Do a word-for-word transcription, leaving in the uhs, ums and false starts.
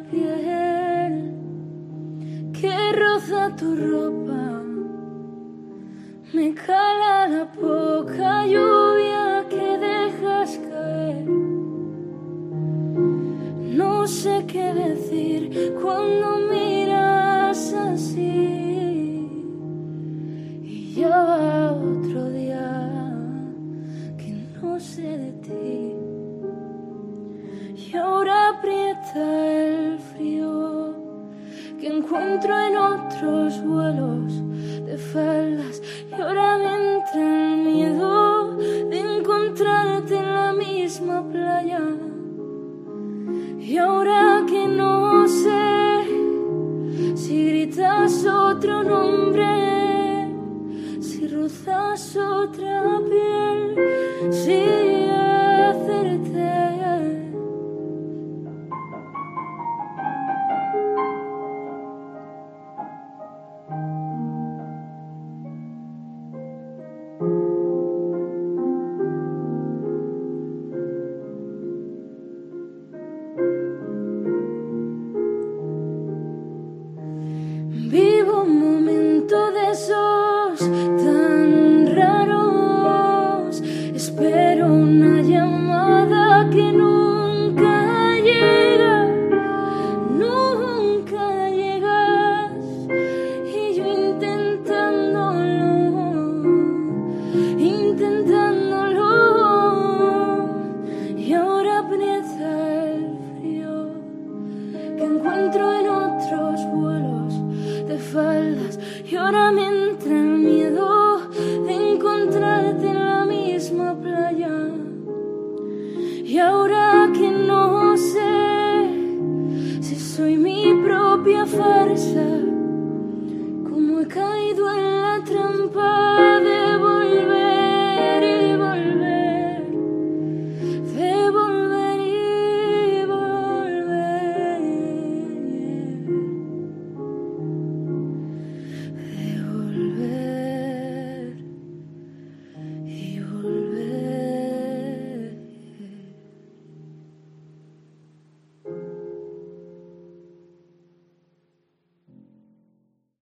piel que roza tu ropa, me cala la poca lluvia que dejas caer. No sé qué decir cuando miras así, y ya va otro día que no sé de ti. Y ahora aprieta el frío que encuentro en otros vuelos de faldas, y ahora me entra el miedo de encontrarte en la misma playa. Y ahora que no sé si gritas otro nombre, si rozas otra piel, si hacerte. Vivo un momento de esos tan raros, espero una llamada que nunca llega, nunca llegas, y yo intentándolo, intentándolo, y ahora aprieta el frío que encuentro en otros vuelos de faldas, y ahora me entra el miedo de encontrarte en la misma playa. Y ahora que no sé si soy mi propia farsa,